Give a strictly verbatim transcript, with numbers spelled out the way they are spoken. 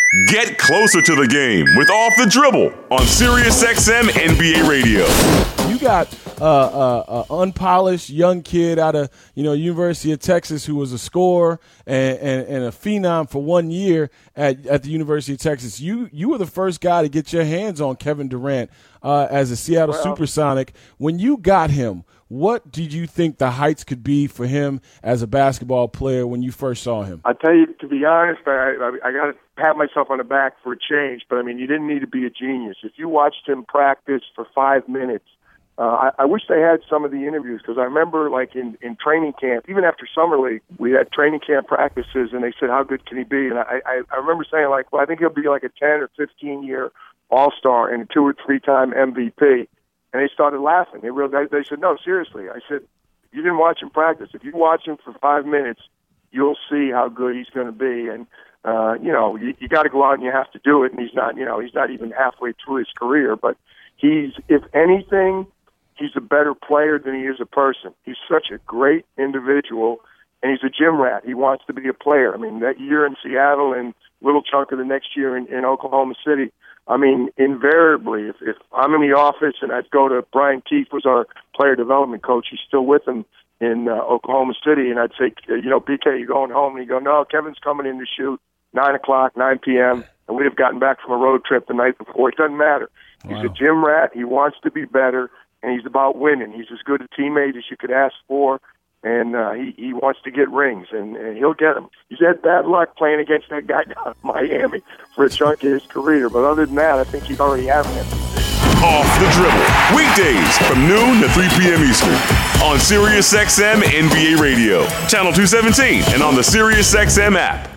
Get closer to the game with Off the Dribble on SiriusXM N B A Radio. You got an uh, uh, uh, unpolished young kid out of you know University of Texas who was a scorer and, and, and a phenom for one year at, at the University of Texas. You you were the first guy to get your hands on Kevin Durant uh, as a Seattle well, Supersonic. When you got him, what did you think the heights could be for him as a basketball player when you first saw him? I tell you, to be honest, I, I, I got to pat myself on the back for a change. But, I mean, you didn't need to be a genius. If you watched him practice for five minutes, uh, I, I wish they had some of the interviews because I remember, like, in, in training camp, even after Summer League, we had training camp practices, and they said, how good can he be? And I, I, I remember saying, like, well, I think he'll be like a ten or fifteen-year all-star and a two- or three-time M V P. And they started laughing. They realized, they said, no, seriously. I said, you didn't watch him practice. If you watch him for five minutes, you'll see how good he's going to be. And, uh, you know, you, you got to go out and you have to do it. And he's not, you know, he's not even halfway through his career. But he's, if anything, he's a better player than he is a person. He's such a great individual, and he's a gym rat. He wants to be a player. I mean, that year in Seattle and little chunk of the next year in, in Oklahoma City, I mean, invariably, if, if I'm in the office and I'd go to Brian Keefe, was our player development coach. He's still with him in uh, Oklahoma City, and I'd say, you know, B K, you going home? And he'd go, no, Kevin's coming in to shoot nine o'clock, nine p.m., and we'd have gotten back from a road trip the night before. It doesn't matter. He's wow. a gym rat. He wants to be better, and he's about winning. He's as good a teammate as you could ask for. And uh, he, he wants to get rings, and, and he'll get them. He's had bad luck playing against that guy down in Miami for a chunk of his career. But other than that, I think he's already having it. Off the Dribble, weekdays from noon to three p.m. Eastern on SiriusXM N B A Radio, Channel two seventeen, and on the SiriusXM app.